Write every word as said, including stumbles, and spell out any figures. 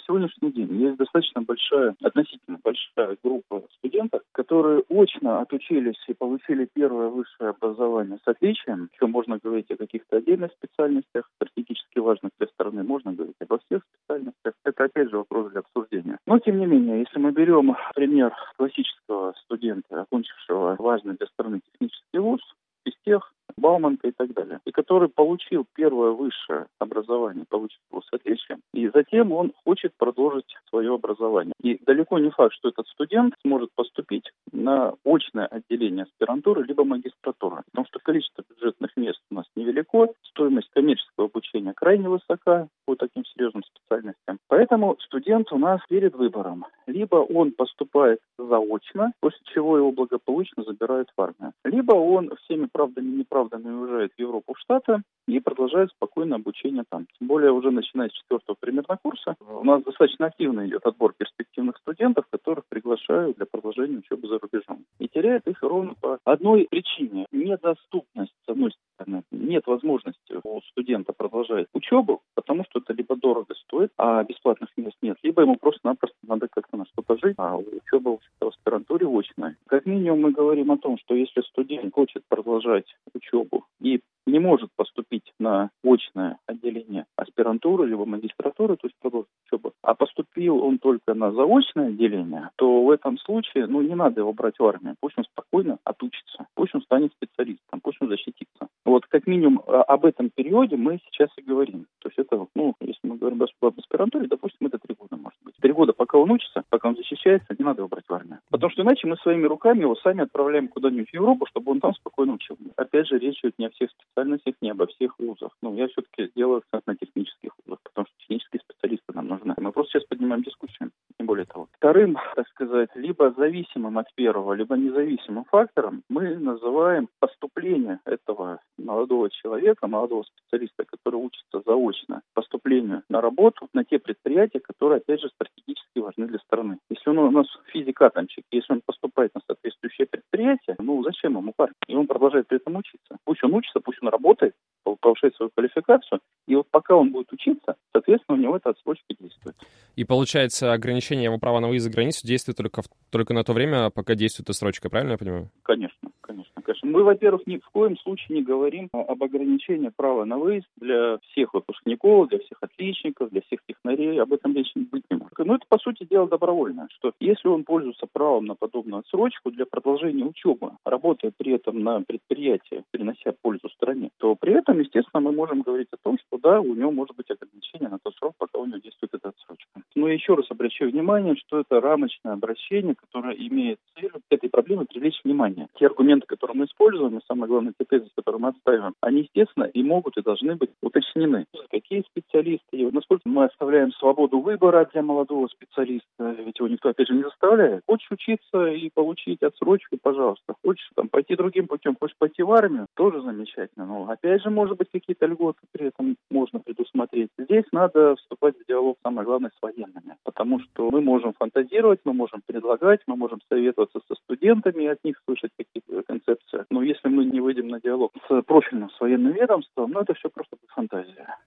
сегодняшний день есть достаточно большая, относительно большая группа студентов, которые очно отучились и получили первое высшее образование с отличием. Еще можно говорить о каких-то отдельных специальностях, стратегически важных для страны, можно говорить обо всех специальностях. Это, опять же, вопрос для обсуждения. Но, тем не менее, если мы берем пример классического студента, окончившего важный для страны технический вуз, физтех, Бауманка и так далее, и который получил первое высшее образование, получил его с отличием, и затем он хочет продолжить свое образование. И далеко не факт, что этот студент сможет поступить на очное отделение аспирантуры либо магистратуры, потому что количество бюджетных мест у нас невелико, стоимость коммерческого обучения крайне высока по таким серьезным специальностям. Поэтому студент у нас перед выбором. Либо он поступает заочно, после чего его благополучно забирают в армию, либо он всеми правдами и неправдами уезжает в Европу, в Штаты и продолжает спокойное обучение там. Тем более уже начиная с четвертого примерно курса у нас достаточно активно идет отбор перспективных студентов, которых приглашают для продолжения учебы за рубежом. И теряют их ровно по одной причине. Недоступность, с одной стороны. Нет возможности у студента продолжать учебу, потому что это либо дорого стоит, а бесплатных мест нет, либо ему просто-напросто надо как-то на что-то жить, а учеба в аспирантуре очная. Как минимум мы говорим о том, что если студент хочет продолжать учебу и не может поступить на очное отделение аспирантуры либо магистратуры, то есть продолжить учебу, а поступил он только на заочное отделение, то в этом случае, ну, не надо его брать в армию. Пусть он спокойно отучится, пусть он станет специалистом, пусть он защитится. Вот как минимум об этом периоде мы сейчас и говорим. То есть это, ну, если мы говорим об аспирантуре, допустим, это три года может быть. Три года, пока он учится, пока он защищается, не надо его брать в армию. Потому что иначе мы своими руками его сами отправляем куда-нибудь в Европу, чтобы он там спокойно учил. Опять же, речь идет не о всех специальностях, не обо всех вузах. Ну, я все-таки делаю акцент на технических вузах, потому что технические специалисты нам нужны. Мы просто сейчас поднимаем дискуссию, не более того. Вторым, так сказать, либо зависимым от первого, либо независимым фактором мы называем поступление этого молодого человека, молодого специалиста, который учится заочно, поступлению на работу на те предприятия, которые, опять же, стратегически важны для страны. Если он у нас физик-атомщик, если он поступает на соответствующее предприятие, ну зачем ему парень? И он продолжает при этом учиться. Пусть он учится, пусть он работает, повышает свою квалификацию, и вот пока он будет учиться, соответственно, у него эта отсрочка действует. И получается, ограничение его права на выезд за границу действует только, в, только на то время, пока действует отсрочка, правильно я понимаю? Конечно, конечно, конечно. Мы, во-первых, ни в коем случае не говорим об ограничении права на выезд для всех выпускников, для всех отличников, для всех технарей. Об этом речи быть не может. Но это, по сути дела, добровольно, что если он пользуется правом на подобную отсрочку для продолжения учебы, работая при этом на предприятии, принося пользу стране, то при этом, естественно, мы можем говорить о том, что да, у него может быть ограничение на тот срок, пока у него действует эта отсрочка. Но еще раз обращаю внимание, что это рамочное обращение, которое имеет целью к этой проблеме привлечь внимание. Те аргументы, которые мы используем, и самое главное, те тезисы, которые мы отстаиваем, они, естественно, и могут, и должны быть уточнены. Какие специалисты, и насколько мы оставляем свободу выбора для молодого специалиста, ведь его никто, опять же, не заставляет. Хочешь учиться и получить отсрочку, пожалуйста. Хочешь там пойти другим путем, хочешь пойти в армию, тоже замечательно. Но, опять же, может быть, какие-то льготы при этом можно предусмотреть. Здесь надо вступать в диалог, самое главное, с военными, потому что мы можем фантазировать, мы можем предлагать, мы можем советоваться со студентами и от них слышать какие-то концепции. Но если мы не выйдем на диалог с профильным с военным ведомством, ну, это все просто фантазия.